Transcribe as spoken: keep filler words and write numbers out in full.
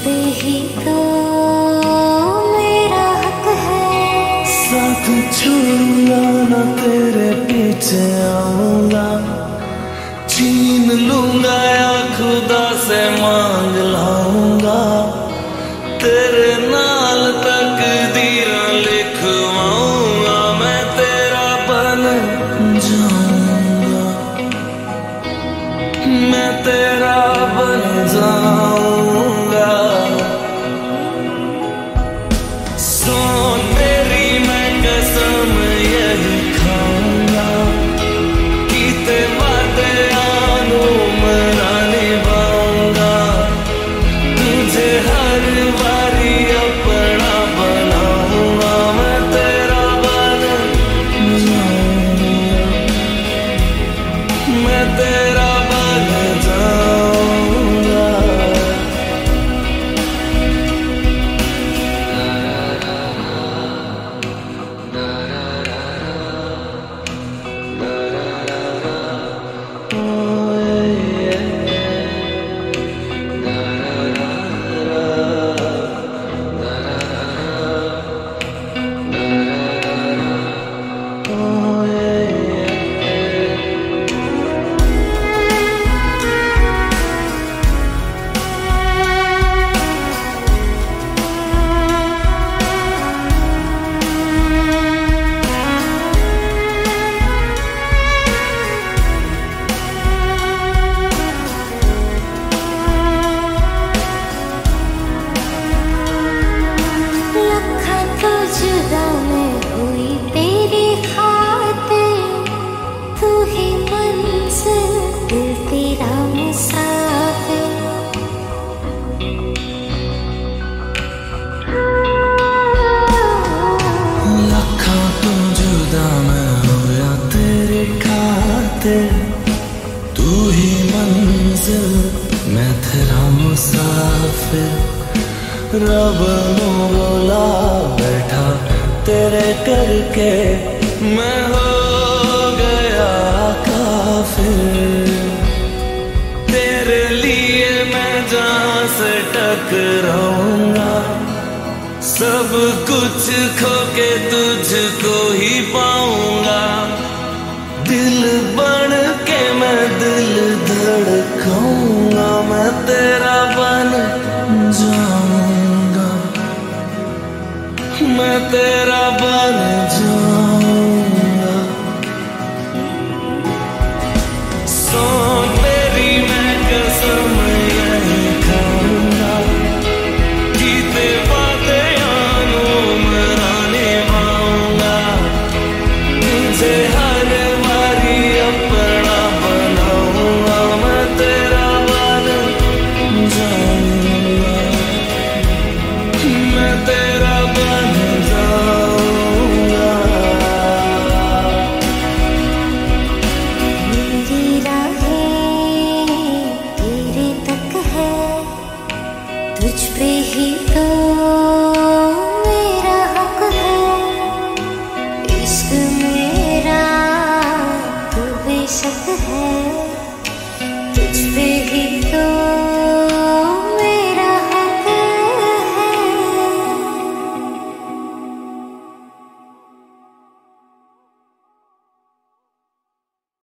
पे ही तो मेरा हक है। साथ छोड़ूंगा ना तेरे पीछे आऊंगा, छीन लूंगा या खुदा से मांग लाऊंगा, तेरे नाल तकदीरां लिखवाऊंगा, मैं तेरा बन जाऊंगा, मैं तेरा बन जाऊंगा। सोन मेरी मैं कसम यही खाऊंगा कि तेरे वादे आनू मना निभाऊंगा, तुझे हर बारी अपना बनाऊंगा, मैं तेरा बन जाऊंगा, मैं तेरा बन जाऊंगा। तू ही मंजिल मैं तेरा मुसाफिर, रब नू बुला बैठा तेरे करके मैं हो गया काफिर, तेरे लिए मैं जहां से टकराऊंगा, सब कुछ खो के तुझको ही पाऊंगा, दिल बन के मैं दिल धड़काऊंगा, मैं तेरा बन जाऊंगा, मैं तेरा बन जाऊंगा। सोन मेरी मैं कसम यही खाऊंगा कि तेरे वादे आनू मना निभाऊंगा, तुझे हर अपना बनाऊंगा, मैं तेरा बन जाऊंगा, मैं तेरा बन जाऊंगा। मेरी राहें तेरे तक है, तुझ पे ही तो मेरा हक है, इश्क मेरा बेशक है।